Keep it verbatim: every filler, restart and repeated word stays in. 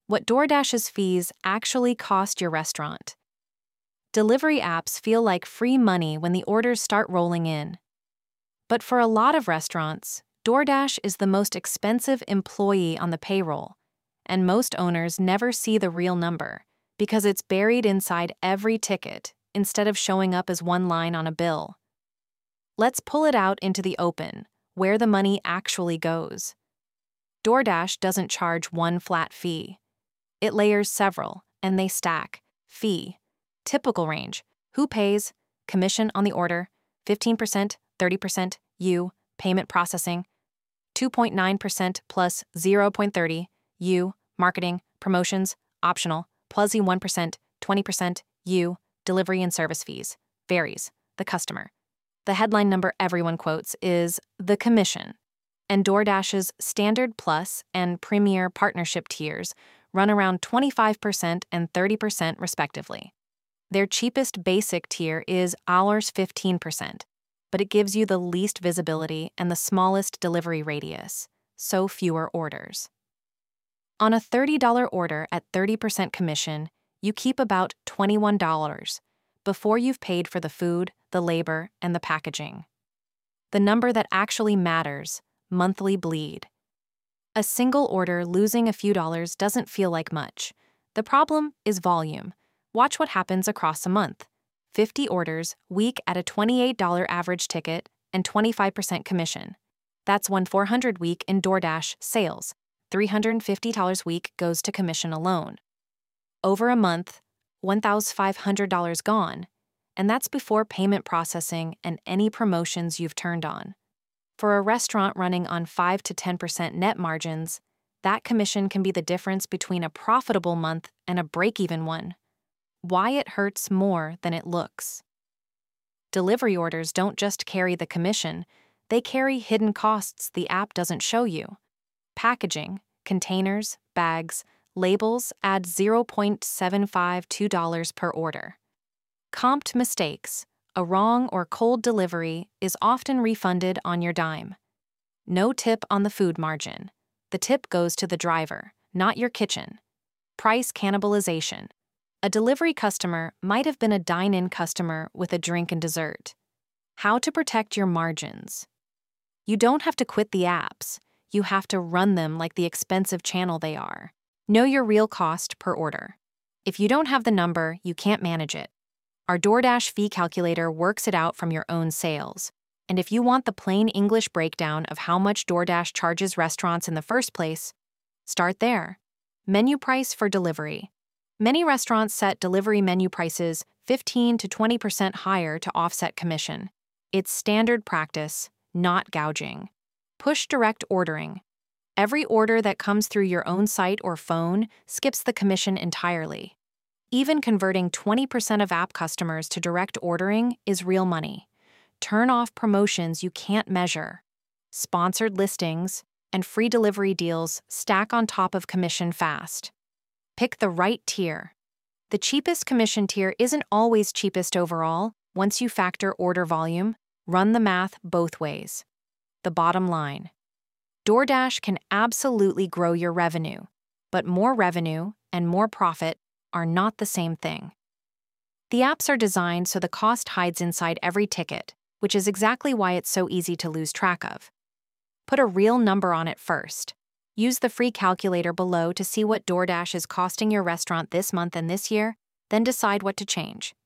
what DoorDash's fees actually cost your restaurant. Delivery apps feel like free money when the orders start rolling in. But for a lot of restaurants, DoorDash is the most expensive employee on the payroll, and most owners never see the real number because it's buried inside every ticket instead of showing up as one line on a bill. Let's pull it out into the open, where the money actually goes. DoorDash doesn't charge one flat fee. It layers several, and they stack. Fee. Typical range. Who pays? Commission on the order. fifteen percent, thirty percent, you. Payment processing. two point nine percent plus zero point three zero, you. Marketing, promotions, optional, plus one percent, twenty percent, you. Delivery and service fees. Varies. The customer. The headline number everyone quotes is the commission. And DoorDash's Standard Plus and Premier Partnership tiers run around twenty-five percent and thirty percent respectively. Their cheapest basic tier is ours fifteen percent, but it gives you the least visibility and the smallest delivery radius, so fewer orders. On a thirty dollars order at thirty percent commission, you keep about twenty-one dollars before you've paid for the food, the labor, and the packaging. The number that actually matters, monthly bleed. A single order losing a few dollars doesn't feel like much. The problem is volume. Watch what happens across a month. fifty orders, week at a twenty-eight dollars average ticket and twenty-five percent commission. That's one four hundred week in DoorDash sales. three hundred fifty dollars week goes to commission alone. Over a month, one thousand five hundred dollars gone, and that's before payment processing and any promotions you've turned on. For a restaurant running on five to ten percent net margins, that commission can be the difference between a profitable month and a break-even one. Why it hurts more than it looks. Delivery orders don't just carry the commission, they carry hidden costs the app doesn't show you. Packaging, containers, bags, labels add zero point seven five two dollars per order. Comped mistakes, a wrong or cold delivery is often refunded on your dime. No tip on the food margin. The tip goes to the driver, not your kitchen. Price cannibalization. A delivery customer might have been a dine-in customer with a drink and dessert. How to protect your margins. You don't have to quit the apps. You have to run them like the expensive channel they are. Know your real cost per order. If you don't have the number, you can't manage it. Our DoorDash fee calculator works it out from your own sales. And if you want the plain English breakdown of how much DoorDash charges restaurants in the first place, start there. Menu price for delivery. Many restaurants set delivery menu prices fifteen to twenty percent higher to offset commission. It's standard practice, not gouging. Push direct ordering. Every order that comes through your own site or phone skips the commission entirely. Even converting twenty percent of app customers to direct ordering is real money. Turn off promotions you can't measure. Sponsored listings and free delivery deals stack on top of commission fast. Pick the right tier. The cheapest commission tier isn't always cheapest overall. Once you factor order volume, run the math both ways. The bottom line. DoorDash can absolutely grow your revenue, but more revenue and more profit are not the same thing. The apps are designed so the cost hides inside every ticket, which is exactly why it's so easy to lose track of. Put a real number on it first. Use the free calculator below to see what DoorDash is costing your restaurant this month and this year, then decide what to change.